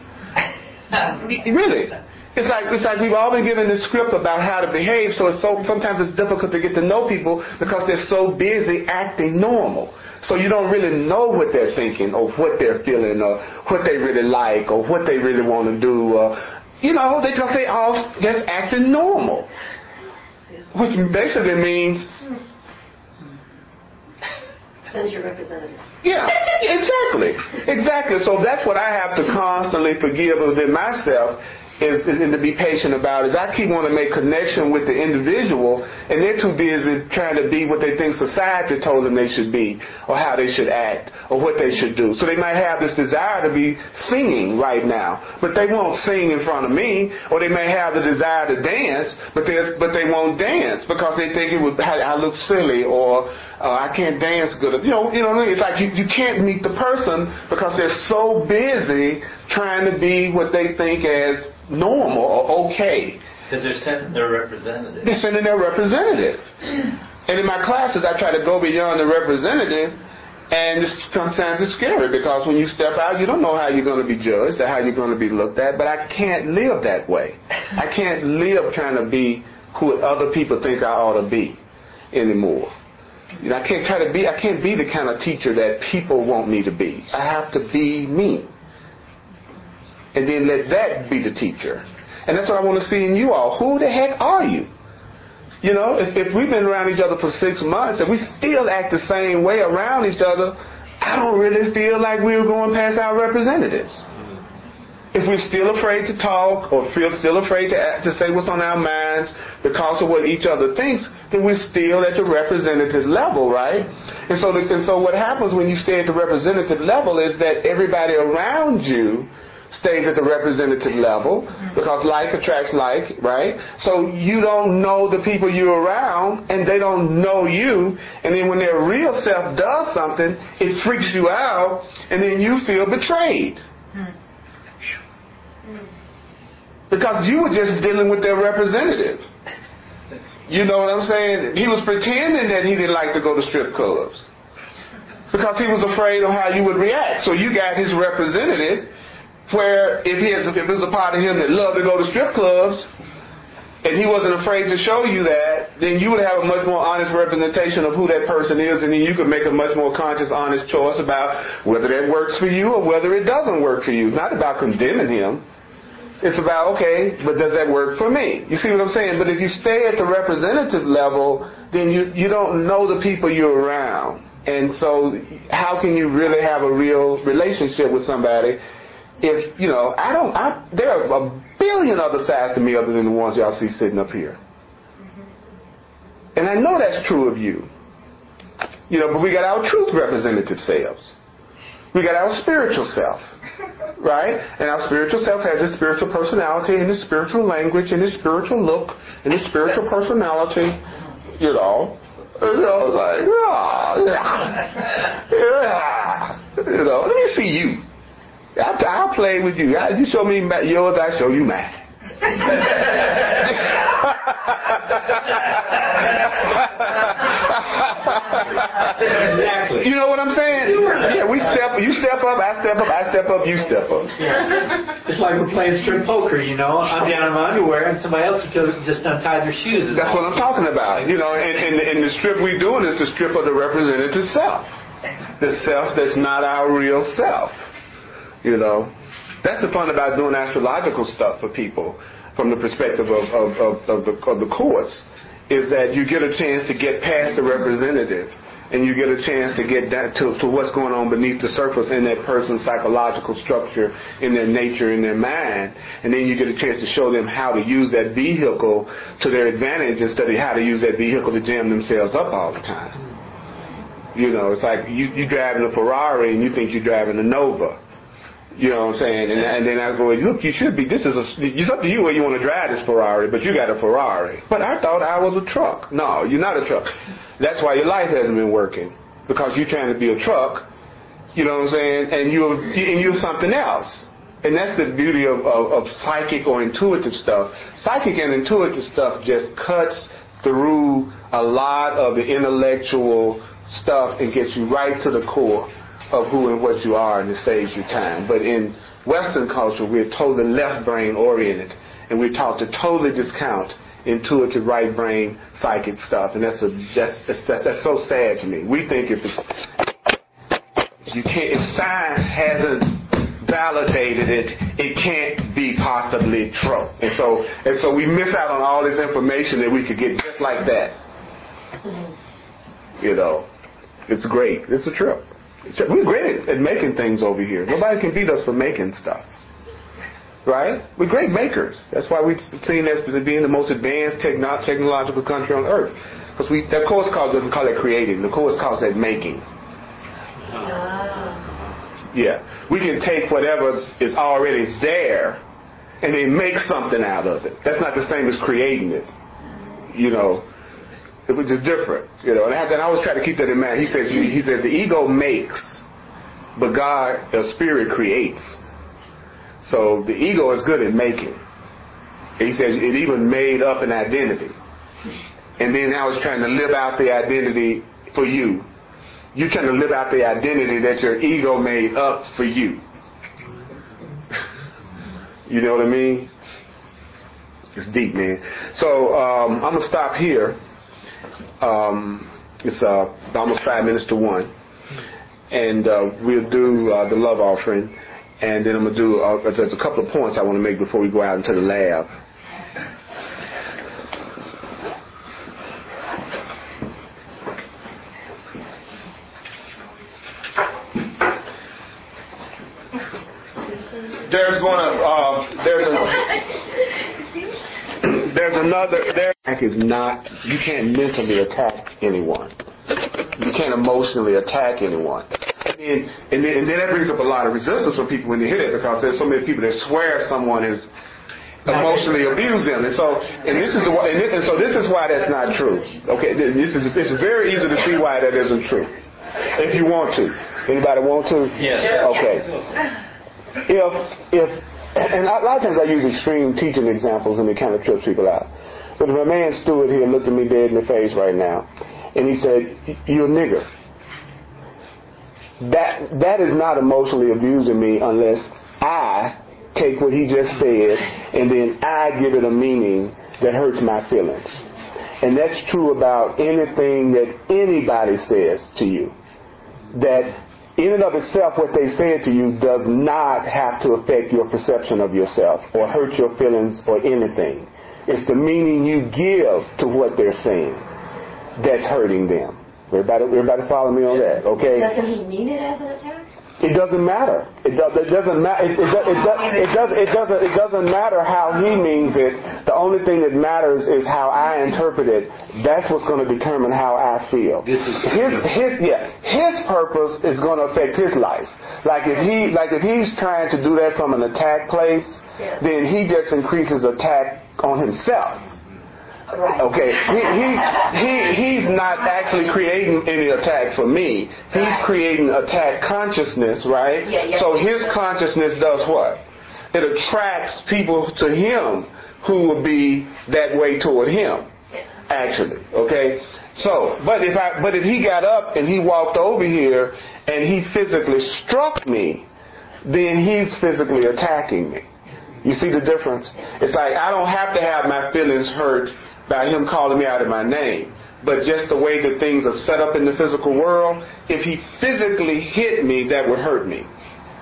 Really. It's like it's like we've all been given this script about how to behave, so it's so sometimes it's difficult to get to know people because they're so busy acting normal. So you don't really know what they're thinking or what they're feeling or what they really like or what they really want to do. Or, you know, they just they all just acting normal, which basically means send your representative. Yeah, exactly, exactly. So that's what I have to constantly forgive within myself. Is, is, and to be patient about is I keep wanting to make connection with the individual, and they're too busy trying to be what they think society told them they should be, or how they should act, or what they should do. So they might have this desire to be singing right now, but they won't sing in front of me, or they may have the desire to dance, but they but they won't dance because they think it would I look silly, or uh, I can't dance good. You know, you know what I mean? It's like you, you can't meet the person because they're so busy trying to be what they think as normal or okay. Because they're sending their representative. They're sending their representative. And in my classes, I try to go beyond the representative, and it's, sometimes it's scary because when you step out, you don't know how you're going to be judged or how you're going to be looked at, but I can't live that way. I can't live trying to be who other people think I ought to be anymore. You know, I can't try to be, I can't be the kind of teacher that people want me to be. I have to be me. And then let that be the teacher. And that's what I want to see in you all. Who the heck are you? You know, if, if we've been around each other for six months and we still act the same way around each other, I don't really feel like we were going past our representatives. If we're still afraid to talk or feel still afraid to act, to say what's on our minds because of what each other thinks, then we're still at the representative level, right? And so, the, and so what happens when you stay at the representative level is that everybody around you stays at the representative level because like attracts like, right? So you don't know the people you're around and they don't know you, and then when their real self does something, it freaks you out and then you feel betrayed. Because you were just dealing with their representative. You know what I'm saying? He was pretending that he didn't like to go to strip clubs because he was afraid of how you would react. So you got his representative where if he has, if there's a part of him that loved to go to strip clubs and he wasn't afraid to show you that, then you would have a much more honest representation of who that person is, and then you could make a much more conscious, honest choice about whether that works for you or whether it doesn't work for you. It's not about condemning him. It's about, okay, but does that work for me? You see what I'm saying? But if you stay at the representative level, then you, you don't know the people you're around. And so how can you really have a real relationship with somebody if, you know, I don't, I, there are a billion other sides to me other than the ones y'all see sitting up here. And I know that's true of you. You know, but we got our truth representative selves. We got our spiritual self. Right? And our spiritual self has its spiritual personality and its spiritual language and its spiritual look and its spiritual personality. You know. You know, like, oh, yeah. Yeah. You know, let me see you. I'll, I'll play with you. You show me yours, I show you mine. Exactly. You know what I'm saying? Yeah, we step. You step up, I step up, I step up, you step up. Yeah. It's like we're playing strip poker, you know. I'm down in my underwear, and somebody else has just untied their shoes. That's what I'm talking about. You know, and, and, and the strip we're doing is the strip of the representative self, the self that's not our real self. You know. That's the fun about doing astrological stuff for people from the perspective of, of, of, of, the, of the course, is that you get a chance to get past the representative, and you get a chance to get down to, to what's going on beneath the surface in that person's psychological structure, in their nature, in their mind, and then you get a chance to show them how to use that vehicle to their advantage instead of how to use that vehicle to jam themselves up all the time. You know, it's like you, you driving a Ferrari and you think you're driving a Nova. You know what I'm saying? And, and then I go, look, you should be, this is a, it's up to you where you want to drive this Ferrari, but you got a Ferrari. But I thought I was a truck. No, you're not a truck. That's why your life hasn't been working, because you're trying to be a truck, you know what I'm saying, and you're, and you're something else. And that's the beauty of, of, of psychic or intuitive stuff. Psychic and intuitive stuff just cuts through a lot of the intellectual stuff and gets you right to the core of who and what you are, and it saves you time. But in Western culture, we're totally left brain oriented, and we're taught to totally discount intuitive right brain psychic stuff, and that's a that's that's, that's so sad to me. We think if it's you can't if science hasn't validated it, it can't be possibly true, and so and so we miss out on all this information that we could get just like that. You know, it's great. It's a trip. We're great at making things over here. Nobody can beat us for making stuff. Right? We're great makers. That's why we've seen us as being the most advanced techno- technological country on earth. Because we, that course call doesn't call it creating. The course calls that making. Yeah. We can take whatever is already there and then make something out of it. That's not the same as creating it. You know. It was just different, you know. And I, and I always try to keep that in mind. He says, he says the ego makes, but God, the spirit, creates. So the ego is good at making. And he says it even made up an identity, and then now it's trying to live out the identity for you. You're trying to live out the identity that your ego made up for you. You know what I mean? It's deep, man. So um, I'm gonna stop here. Um, it's uh, almost five minutes to one, and uh, we'll do uh, the love offering, and then I'm gonna do. Uh, there's a couple of points I want to make before we go out into the lab. There's gonna uh, there's a there's another there. Is not, you can't mentally attack anyone. You can't emotionally attack anyone. And, and, then, and then that brings up a lot of resistance from people when they hear that, because there's so many people that swear someone has emotionally abused them. And so, and this is the, and, this, and so this is why that's not true. Okay, this is it's very easy to see why that isn't true. If you want to, anybody want to? Yes. Okay. If if and a lot of times I use extreme teaching examples, and it kind of trips people out. But if a man stood here and looked at me dead in the face right now, and he said, "You're a nigger," that that is not emotionally abusing me unless I take what he just said and then I give it a meaning that hurts my feelings. And that's true about anything that anybody says to you. That in and of itself, what they said to you does not have to affect your perception of yourself or hurt your feelings or anything. It's the meaning you give to what they're saying that's hurting them. Everybody, everybody follow me on that, okay? Doesn't he mean it as an attack? It doesn't matter. It, do, it doesn't matter. It, it, it, it, it, does, it doesn't. It doesn't matter how he means it. The only thing that matters is how I interpret it. That's what's going to determine how I feel. This is his. His. Yeah. His purpose is going to affect his life. Like if he. Like if he's trying to do that from an attack place, Yeah. then he just increases attack on himself. Right. Okay, he, he he he's not actually creating any attack for me. He's Right. creating attack consciousness, right? Yeah, yeah. So his consciousness does what? It attracts people to him who will be that way toward him. Actually, okay. So, but if I but if he got up and he walked over here and he physically struck me, then he's physically attacking me. You see the difference? It's like I don't have to have my feelings hurt by him calling me out of my name. But just the way that things are set up in the physical world, if he physically hit me, that would hurt me.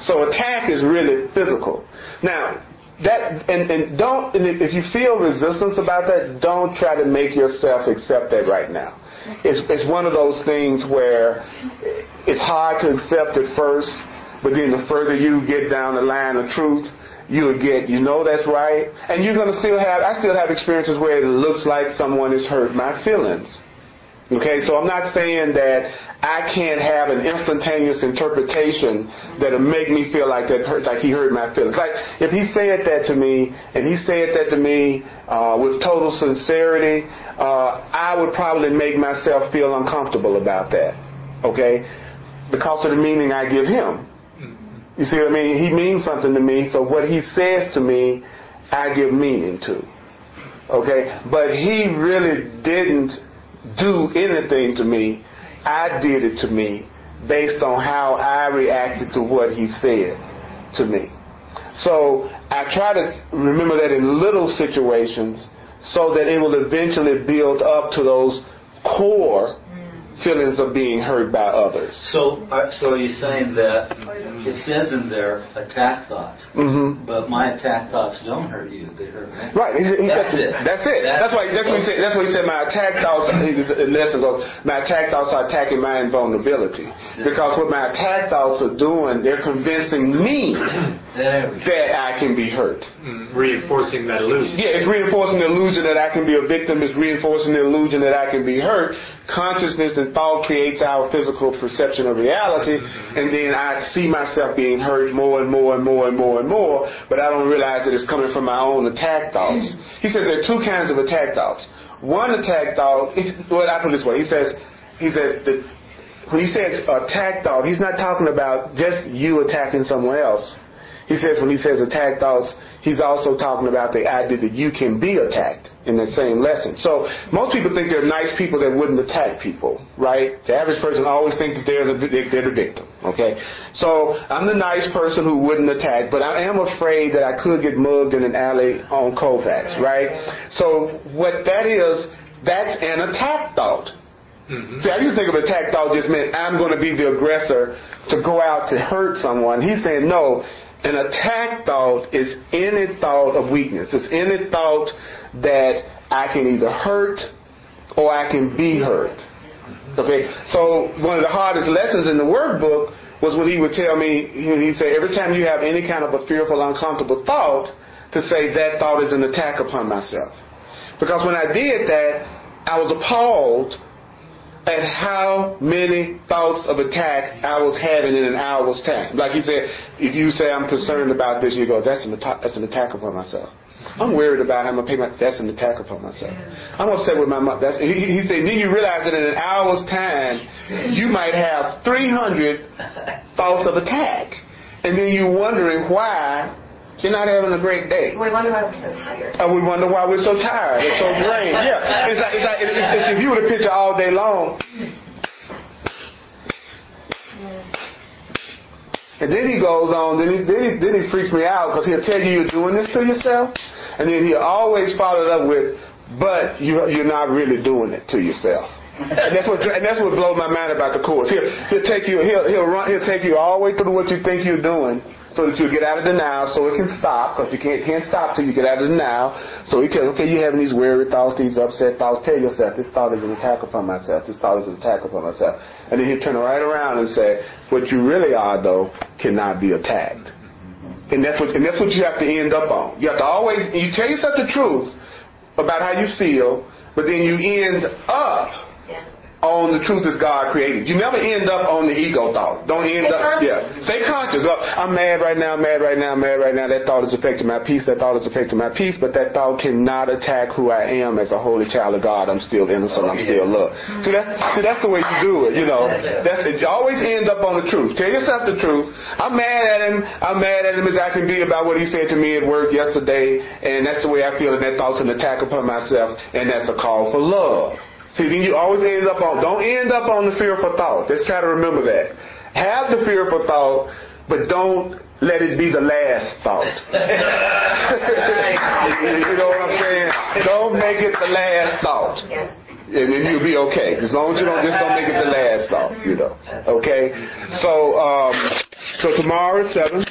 So attack is really physical. Now, that and, and don't and if you feel resistance about that, don't try to make yourself accept that right now. It's it's one of those things where it's hard to accept at first, but then the further you get down the line of truth, you'll get, you know that's right, and you're going to still have, I still have experiences where it looks like someone has hurt my feelings. Okay, so I'm not saying that I can't have an instantaneous interpretation that'll make me feel like that hurts, like he hurt my feelings. Like if he said that to me, and he said that to me uh, with total sincerity, uh, I would probably make myself feel uncomfortable about that. Okay, because of the meaning I give him. You see what I mean? He means something to me, so what he says to me, I give meaning to. Okay, but he really didn't do anything to me. I did it to me based on how I reacted to what he said to me. So I try to remember that in little situations so that it will eventually build up to those core feelings of being hurt by others. So, uh, so are you saying that it says in there attack thoughts, mm-hmm. but my attack thoughts don't hurt you; they hurt me. Right. He, he, that's, that's it. That's it. That's, that's why. That's what he said. That's what he said. My attack thoughts. Lesson goes. My attack thoughts are attacking my invulnerability, because what my attack thoughts are doing, they're convincing me that I can be hurt. Mm, reinforcing that illusion. Yeah, it's reinforcing the illusion that I can be a victim. It's reinforcing the illusion that I can be hurt. Consciousness and thought creates our physical perception of reality, and then I see myself being hurt more and more and more and more and more, but I don't realize that it's coming from my own attack thoughts. He says there are two kinds of attack thoughts. One attack thought, it's, well, I put it this way. He says, he says that when he says attack thought, he's not talking about just you attacking someone else. He says when he says attack thoughts, he's also talking about the idea that you can be attacked in that same lesson. So most people think they're nice people that wouldn't attack people, right? The average person always thinks that they're the, they're the victim, okay? So I'm the nice person who wouldn't attack, but I am afraid that I could get mugged in an alley on Kovacs, right? So what that is, that's an attack thought. Mm-hmm. See, I used to think of attack thought just meant I'm going to be the aggressor to go out to hurt someone. He's saying no. An attack thought is any thought of weakness. It's any thought that I can either hurt or I can be hurt. Okay, so one of the hardest lessons in the workbook was when he would tell me, he'd say, every time you have any kind of a fearful, uncomfortable thought, to say that thought is an attack upon myself. Because when I did that, I was appalled at how many thoughts of attack I was having in an hour's time. Like he said, if you say I'm concerned about this, you go, that's an attack, that's an attack upon myself. I'm worried about how I'm going to pay my, that's an attack upon myself. I'm upset with my mom. That's, he, he said, then you realize that in an hour's time, you might have three hundred thoughts of attack. And then you're wondering why you're not having a great day. We wonder why we're so tired. And we wonder why we're so tired. It's so drained. Yeah. It's like, it's like if, if you were to picture all day long. And then he goes on, then he, then he, then he freaks me out because he'll tell you you're doing this to yourself. And then he'll always follow it up with, but you, you're not really doing it to yourself. And that's what and that's what blows my mind about the Course. He'll, he'll take you he'll he'll run he'll take you all the way through what you think you're doing, so that you get out of denial, so it can stop, because you can't can't stop till you get out of denial. So he tells, okay, you're having these weary thoughts, these upset thoughts. Tell yourself, this thought is an attack upon myself. This thought is an attack upon myself. And then he'll turn right around and say, what you really are, though, cannot be attacked. And that's what and that's what you have to end up on. You have to always, you tell yourself the truth about how you feel, but then you end up on the truth as God created. You never end up on the ego thought. Don't end Stay up, conscious. yeah. Stay conscious. Oh, I'm mad right now, mad right now, mad right now. That thought is affecting my peace. That thought is affecting my peace, but that thought cannot attack who I am as a holy child of God. I'm still innocent. I'm still loved. See, that's, see, that's the way you do it, you know. That's it. You always end up on the truth. Tell yourself the truth. I'm mad at him. I'm mad at him as I can be about what he said to me at work yesterday, and that's the way I feel, and that thought's an attack upon myself, and that's a call for love. See, then you always end up on, don't end up on the fearful thought. Let's try to remember that. Have the fearful thought, but don't let it be the last thought. You know what I'm saying? Don't make it the last thought. And then you'll be okay. As long as you don't, just don't make it the last thought, you know. Okay? So, um, So tomorrow at seven.